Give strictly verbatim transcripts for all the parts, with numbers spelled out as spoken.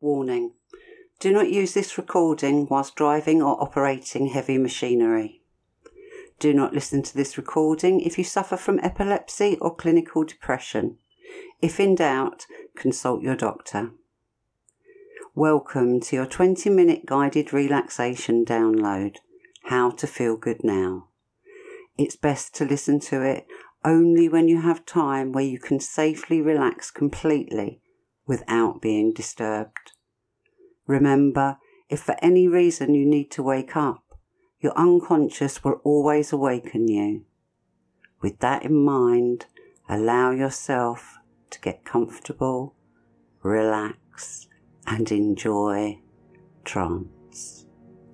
Warning: do not use this recording whilst driving or operating heavy machinery. Do not listen to this recording if you suffer from epilepsy or clinical depression. If in doubt, consult your doctor. Welcome to your twenty minute guided relaxation download, How to Feel Good Now. It's best to listen to it only when you have time where you can safely relax completely without being disturbed. Remember, if for any reason you need to wake up, your unconscious will always awaken you. With that in mind, allow yourself to get comfortable, relax, and enjoy trance.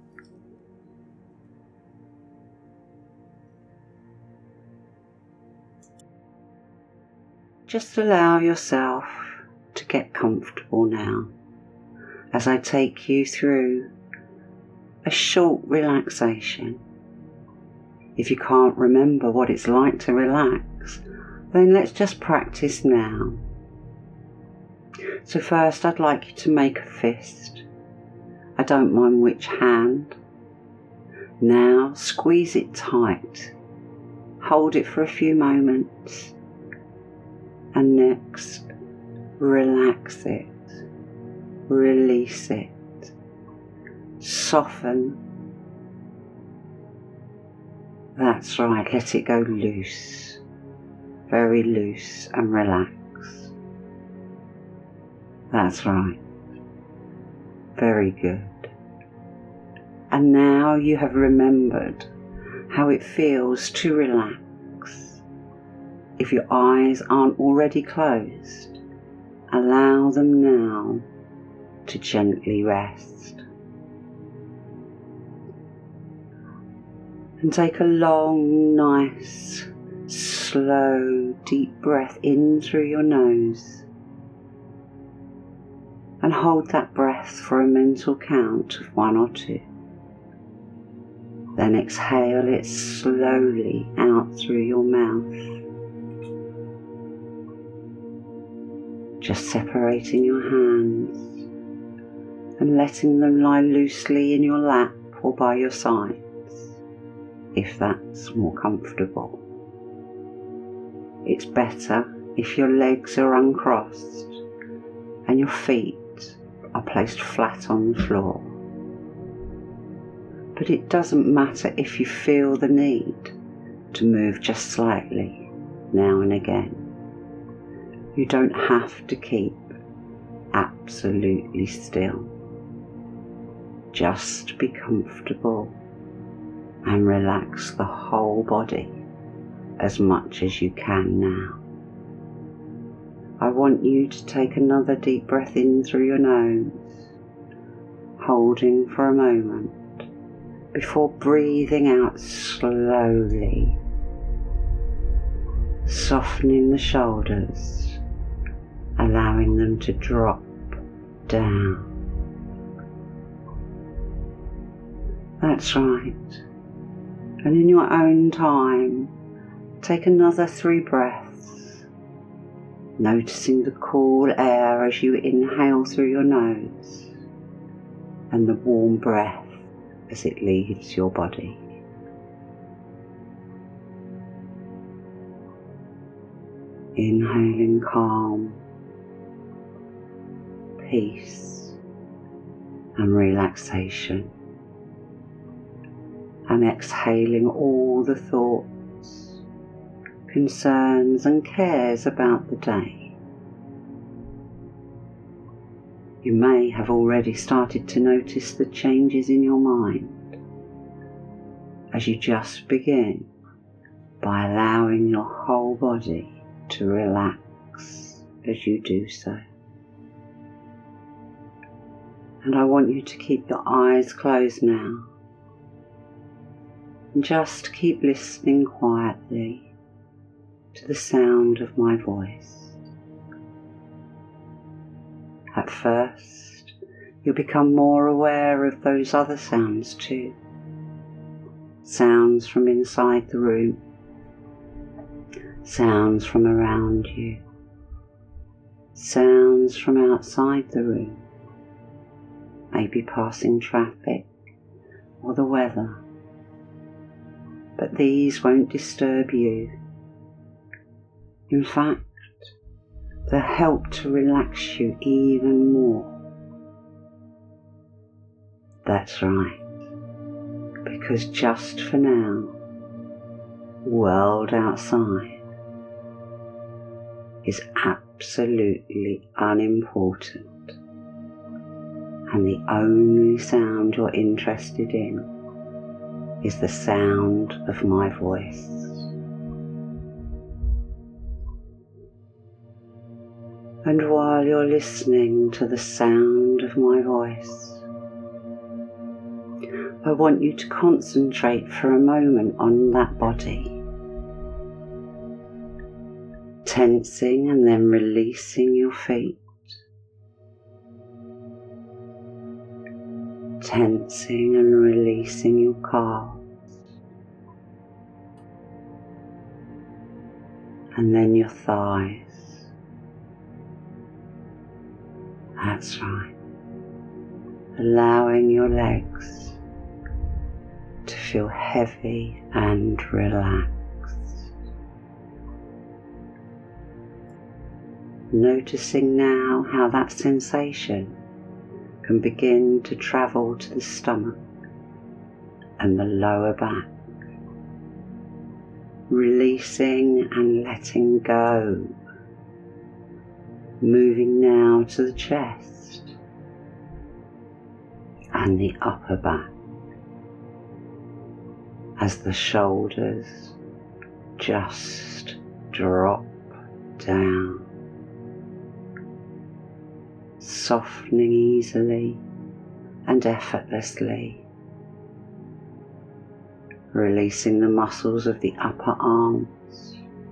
Just allow yourself to get comfortable now as I take you through a short relaxation. If you can't remember what it's like to relax, then let's just practice now. So first I'd like you to make a fist. I don't mind which hand. Now squeeze it tight. Hold it for a few moments. And next, relax it. Release it. Soften. That's right, let it go loose. Very loose and relax. That's right. Very good. And now you have remembered how it feels to relax. If your eyes aren't already closed, allow them now to gently rest. And take a long, nice, slow, deep breath in through your nose. And hold that breath for a mental count of one or two. Then exhale it slowly out through your mouth. Just separating your hands and letting them lie loosely in your lap or by your sides, if that's more comfortable. It's better if your legs are uncrossed and your feet are placed flat on the floor. But it doesn't matter if you feel the need to move just slightly now and again. You don't have to keep absolutely still. Just be comfortable and relax the whole body as much as you can now. I want you to take another deep breath in through your nose, holding for a moment before breathing out slowly, softening the shoulders, allowing them to drop down. That's right. And in your own time, take another three breaths, noticing the cool air as you inhale through your nose and the warm breath as it leaves your body. Inhaling calm, peace and relaxation. And exhaling all the thoughts, concerns and cares about the day. You may have already started to notice the changes in your mind as you just begin by allowing your whole body to relax as you do so. And I want you to keep your eyes closed now. And just keep listening quietly to the sound of my voice. At first, you'll become more aware of those other sounds too. Sounds from inside the room, sounds from around you, sounds from outside the room, maybe passing traffic or the weather, but these won't disturb you. In fact, they'll help to relax you even more. That's right, because just for now, the world outside is absolutely unimportant, and the only sound you're interested in is the sound of my voice. And while you're listening to the sound of my voice, I want you to concentrate for a moment on that body, tensing and then releasing your feet, tensing and releasing your calves, and then your thighs. That's right, allowing your legs to feel heavy and relaxed. Noticing now how that sensation can begin to travel to the stomach and the lower back, releasing and letting go, moving now to the chest and the upper back, as the shoulders just drop down, softening easily and effortlessly, releasing the muscles of the upper arms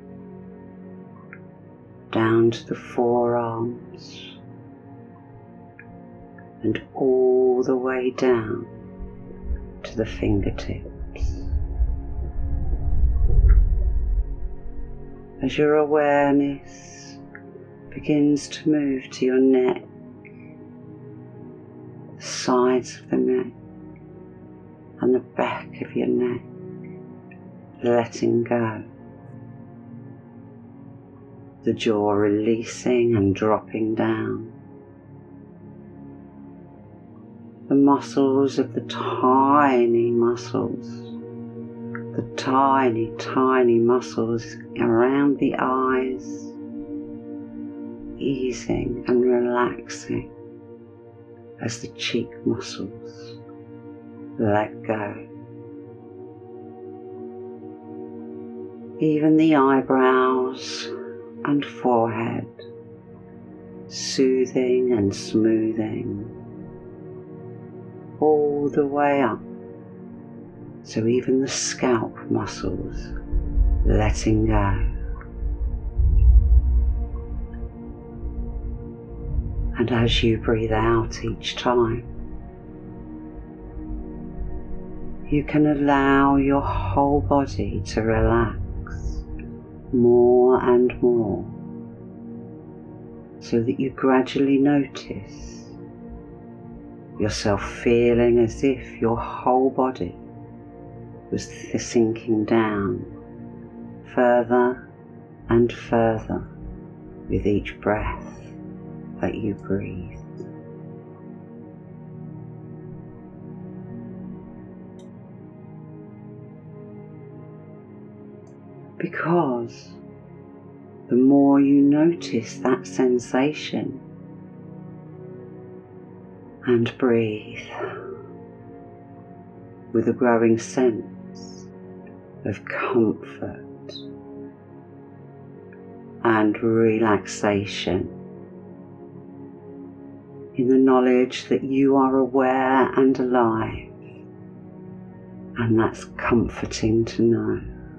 down to the forearms and all the way down to the fingertips. As your awareness begins to move to your neck, the sides of the neck and the back of your neck, letting go, the jaw releasing and dropping down, the muscles of the tiny muscles, the tiny, tiny muscles around the eyes, easing and relaxing as the cheek muscles let go. Even the eyebrows and forehead, soothing and smoothing all the way up, so even the scalp muscles letting go. And as you breathe out each time, you can allow your whole body to relax more and more, so that you gradually notice yourself feeling as if your whole body was sinking down further and further with each breath that you breathe. Because the more you notice that sensation and breathe with a growing sense of comfort and relaxation, in the knowledge that you are aware and alive, and that's comforting to know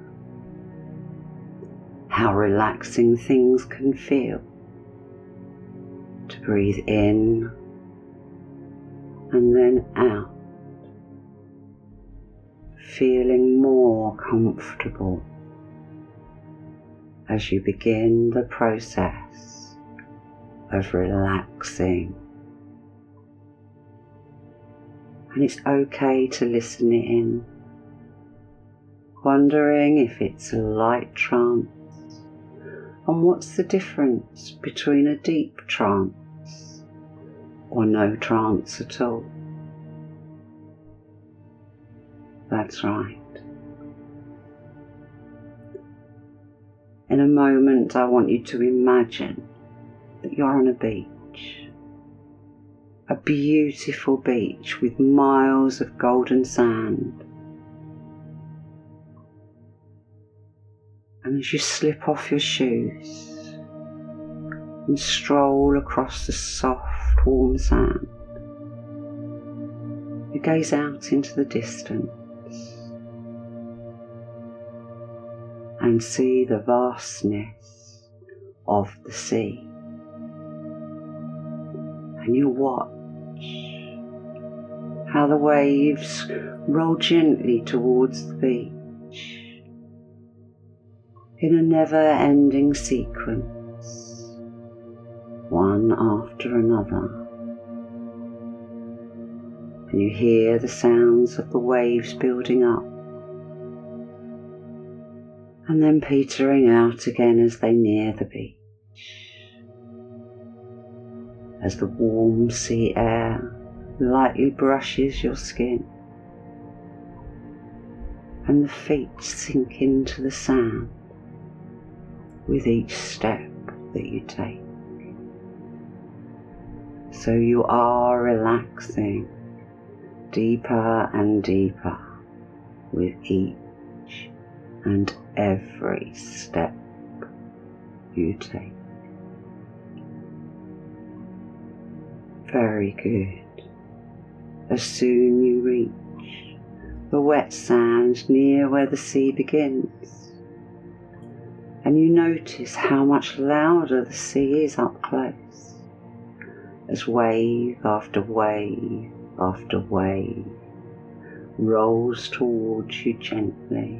how relaxing things can feel to breathe in and then out, feeling more comfortable as you begin the process of relaxing And it's okay to listen it in, wondering if it's a light trance, and what's the difference between a deep trance or no trance at all. That's right. In a moment, I want you to imagine that you're on a beach, a beautiful beach with miles of golden sand. And as you slip off your shoes and stroll across the soft, warm sand, you gaze out into the distance and see the vastness of the sea. And you watch how the waves roll gently towards the beach in a never-ending sequence, one after another. And you hear the sounds of the waves building up and then petering out again as they near the beach, as the warm sea air lightly brushes your skin and the feet sink into the sand with each step that you take. So you are relaxing deeper and deeper with each and every step you take. Very good. As soon you reach the wet sand near where the sea begins, and you notice how much louder the sea is up close, as wave after wave after wave rolls towards you gently.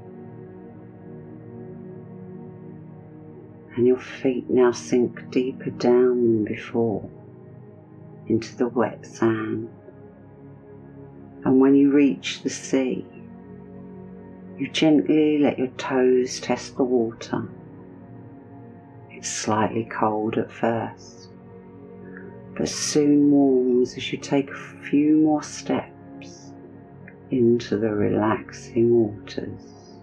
And your feet now sink deeper down than before into the wet sand. And when you reach the sea, you gently let your toes test the water. It's slightly cold at first, but soon warms as you take a few more steps into the relaxing waters.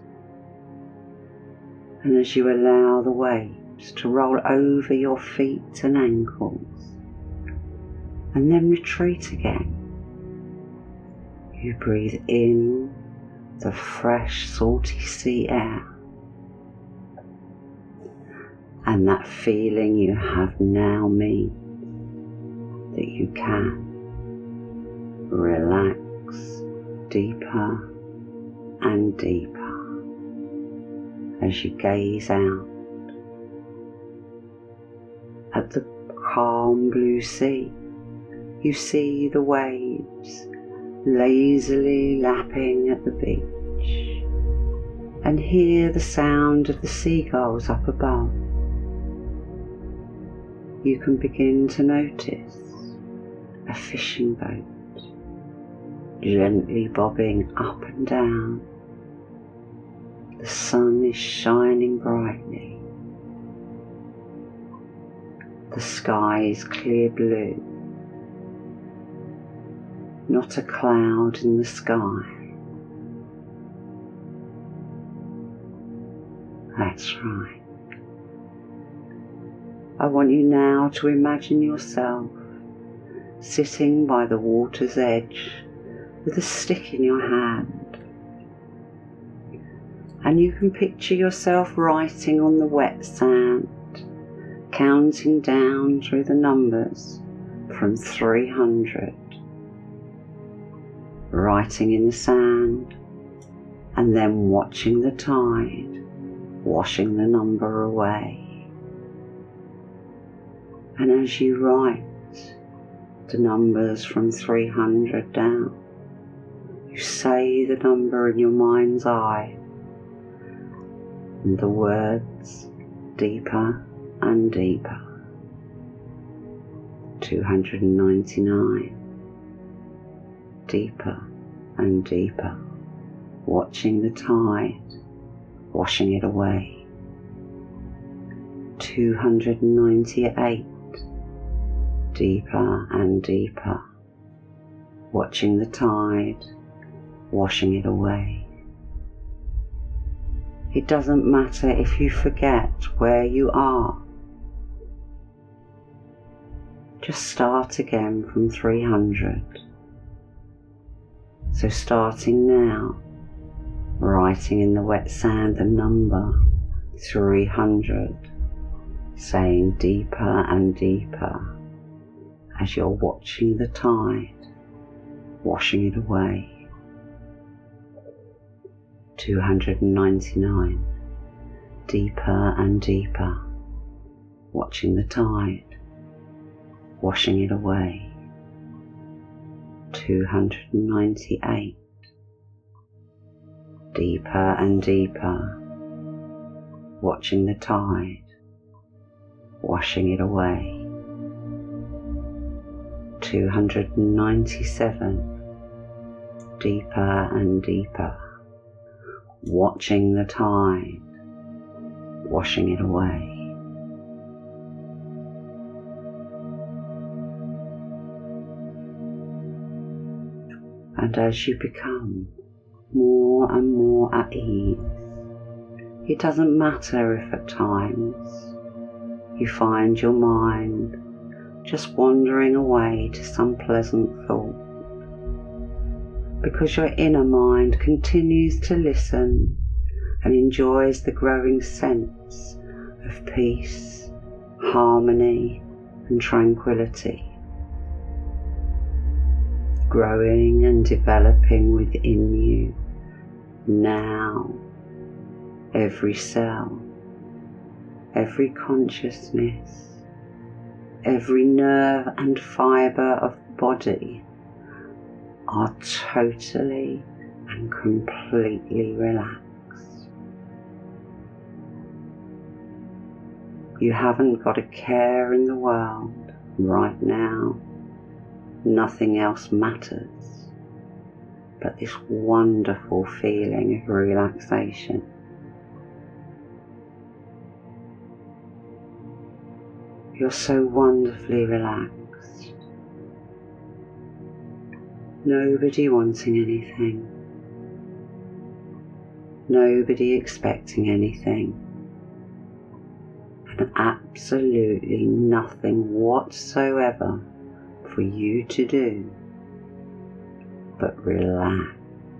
And as you allow the waves to roll over your feet and ankles and then retreat again, you breathe in the fresh salty sea air, and that feeling you have now means that you can relax deeper and deeper as you gaze out at the calm blue sea. You see the waves lazily lapping at the beach and hear the sound of the seagulls up above. You can begin to notice a fishing boat gently bobbing up and down. The sun is shining brightly. The sky is clear blue. Not a cloud in the sky. That's right. I want you now to imagine yourself sitting by the water's edge with a stick in your hand. And you can picture yourself writing on the wet sand, counting down through the numbers from three hundred. Writing in the sand and then watching the tide washing the number away. And as you write the numbers from three hundred down, you say the number in your mind's eye and the words deeper and deeper. two hundred ninety-nine. deeper and deeper, watching the tide washing it away. two hundred ninety-eight, deeper and deeper, watching the tide washing it away. It doesn't matter if you forget where you are. Just start again from three hundred. So starting now, writing in the wet sand the number three hundred, saying deeper and deeper as you're watching the tide washing it away. two hundred ninety-nine, deeper and deeper, watching the tide washing it away. two hundred ninety-eight, deeper and deeper, watching the tide washing it away. two hundred ninety-seven, deeper and deeper, watching the tide washing it away. And as you become more and more at ease, it doesn't matter if at times you find your mind just wandering away to some pleasant thought, because your inner mind continues to listen and enjoys the growing sense of peace, harmony and tranquility, growing and developing within you now. Every cell, every consciousness, every nerve and fibre of the body are totally and completely relaxed. You haven't got a care in the world right now. Nothing else matters but this wonderful feeling of relaxation. You're so wonderfully relaxed. Nobody wanting anything. Nobody expecting anything. And absolutely nothing whatsoever for you to do but relax.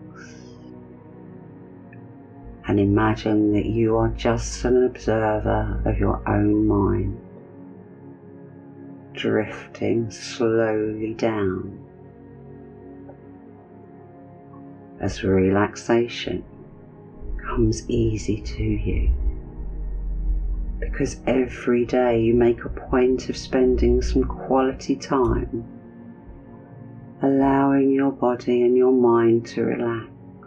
And imagine that you are just an observer of your own mind, drifting slowly down as relaxation comes easy to you, because every day you make a point of spending some quality time allowing your body and your mind to relax,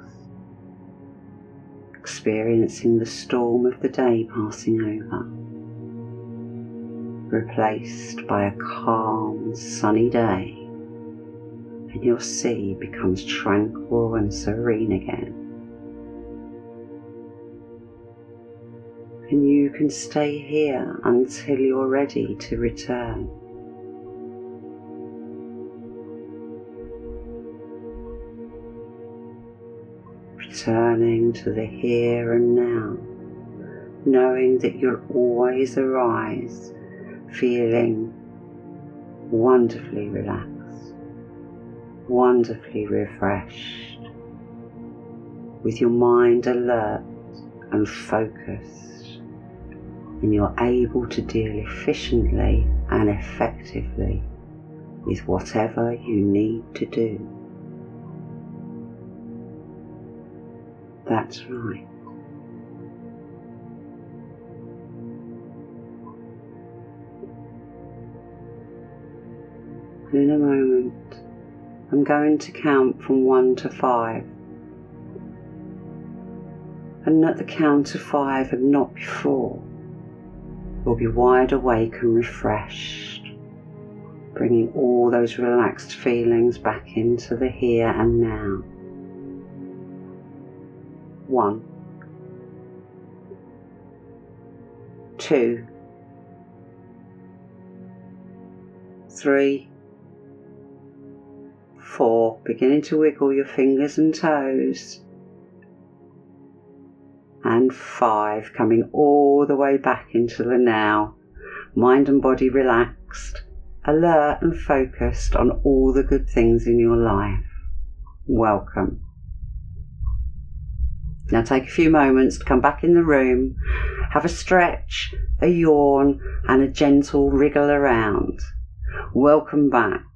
experiencing the storm of the day passing over, replaced by a calm, sunny day, and your sea becomes tranquil and serene again. And you can stay here until you're ready to return. Returning to the here and now, knowing that you'll always arise feeling wonderfully relaxed, wonderfully refreshed, with your mind alert and focused, and you're able to deal efficiently and effectively with whatever you need to do. That's right. In a moment, I'm going to count from one to five. And at the count of five and not before, you'll be wide awake and refreshed, bringing all those relaxed feelings back into the here and now. One, two, three, four, beginning to wiggle your fingers and toes, and five, coming all the way back into the now, mind and body relaxed, alert and focused on all the good things in your life. Welcome. Now take a few moments to come back in the room, have a stretch, a yawn and a gentle wriggle around. Welcome back.